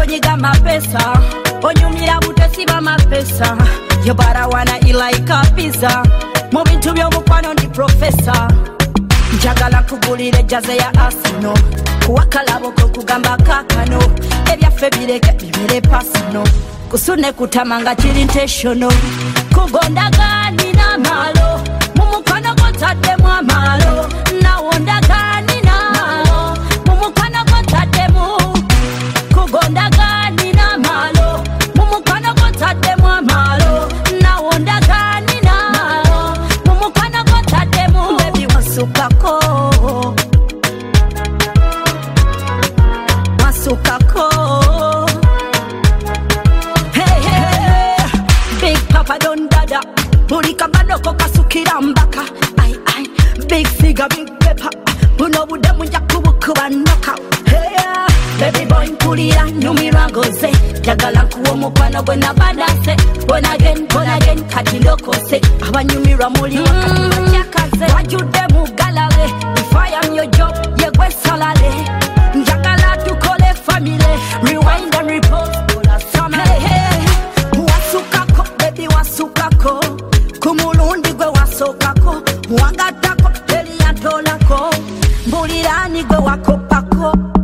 tonyiga mapesa onyumira butesiba mapesa yo barawana ilaika pizza mu bintu by'omukwano ndi professor njagala kugulire jaze ya Arsenal kuwakalaboko kugamba kakano ebyaffe bireke bibere personal kusune kutamanga kiri intentional kugondaga nina malo mumukwano gotadde mu amalo nawondaga nina malo mumukwano gotadde mu kugondaga nina malo mumukwano gotadde mu amalo nawondaga nina malo mumukwano gotadde mu baby wasukako Papa don't dada Burika manoko kasukira mbaka Ay ay Big figure big pepper Buno bude munja kubukuba knock Hey baby boy mpulira nyumirwa ngoze Jagala kuwo mukwano gwe nabadase Born again kati lokose Abanyumirwa muli wakati wakyakaze Wajude mugalale If I am your job yegwe salale Njagala tukole family Rewind and repose Hey hey Wasukako baby wasukako kumulundi gwe wasokako wangatako teli yatolako mbulirani gwe wakopako